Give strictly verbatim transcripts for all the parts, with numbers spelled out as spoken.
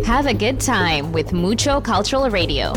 Have a good time with Mucho Cultural Radio.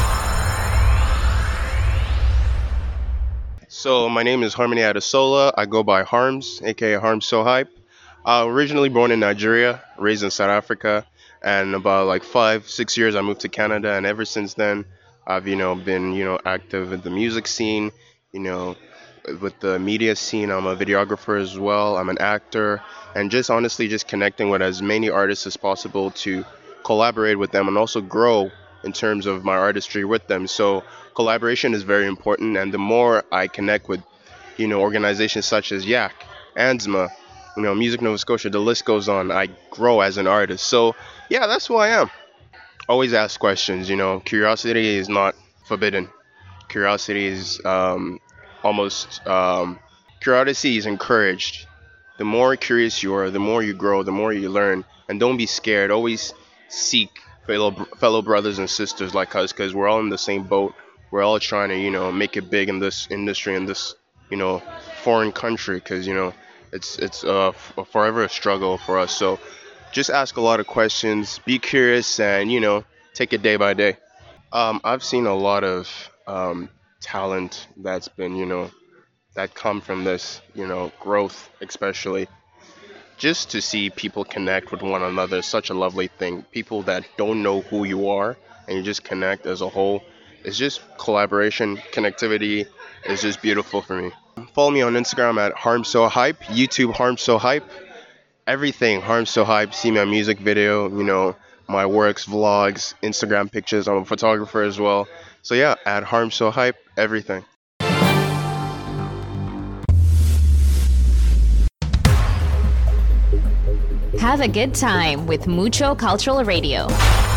So my name is Harmony Adesola. I go by Harms, aka Harms So Hype. Uh, originally born in Nigeria, raised in South Africa, and about like five, six years I moved to Canada, and ever since then I've you know been you know active in the music scene, you know, with the media scene. I'm a videographer as well. I'm an actor, and just honestly just connecting with as many artists as possible to collaborate with them and also grow in terms of my artistry with them. So collaboration is very important, and the more I connect with you know organizations such as Yak, ANZMA, you know Music Nova Scotia, the list goes on, I grow as an artist. So yeah, that's who I am. Always ask questions. You know, curiosity is not forbidden. Curiosity is um, almost um, curiosity is encouraged. The more curious you are, the more you grow, the more you learn, and don't be scared. Always seek fellow fellow brothers and sisters like us, because we're all in the same boat. We're all trying to you know make it big in this industry, in this you know foreign country, because you know it's it's uh, f- forever a struggle for us. So just ask a lot of questions, be curious, and you know take it day by day. Um, I've seen a lot of um, talent that's been, you know, that come from this, you know, growth, especially just to see people connect with one another is such a lovely thing. People that don't know who you are and you just connect as a whole. It's just collaboration, connectivity is just beautiful for me. Follow me on Instagram at Harm So Hype, YouTube Harm So Hype, everything Harm So Hype. See my music video, you know, my works, vlogs, Instagram pictures. I'm a photographer as well. So yeah, at Harm So Hype, everything. Have a good time with Mucho Cultural Radio.